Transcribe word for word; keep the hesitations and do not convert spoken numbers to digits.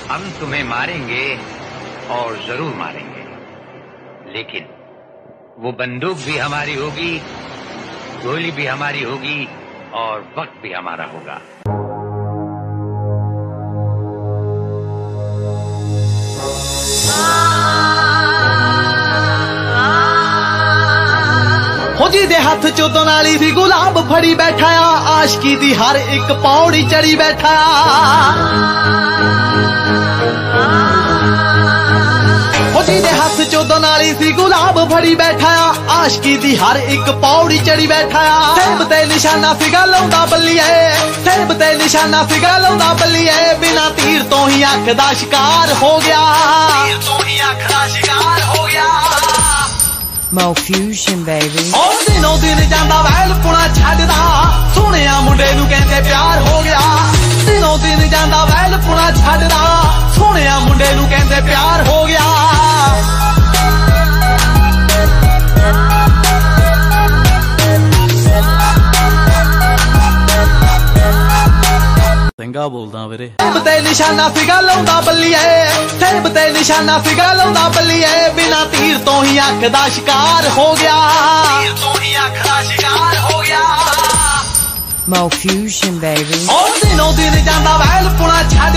हम तुम्हें मारेंगे और जरूर मारेंगे, लेकिन वो बंदूक भी हमारी होगी, गोली भी हमारी होगी और वक्त भी हमारा होगा। हो जी दे हाथ चो तो नाली दी गुलाब फड़ी बैठा आशकी दी हर एक पौड़ी चढ़ी बैठा। हो जी दे हाथ चो तो नाली दी गुलाब फड़ी बैठा आशकी दी हर एक पौड़ी चढ़ी बैठा। सेब ते निशाना फिगा लाउंदा बल्लिए, सेब ते निशाना फिगा लाउंदा बल्लिए, बिना तीर तो ही अख दा शिकार हो गया, तीर तो ही अख दा शिकार हो गया। Mo Fusion baby। और दिनों दिन जांदा वैल पुणा छड्डदा, सोहणिया मुंडे नूं कहंदे प्यार हो गया। दिनों दिन जांदा वैल पुणा छड्डदा, सोहणिया मुंडे नूं कहंदे प्यार हो गया। चंगा बोलदा वीरे। सेब ते निशाना फिगा लाउंदा बल्लिए, सेब ते निशाना फिगा लाउंदा बल्लिए, बिना तीर तो ही अख दा शिकार हो गया, तीर तो ही अख दा शिकार हो गया। Mo Fusion baby। और दिनों दिन जांदा वैल पुणा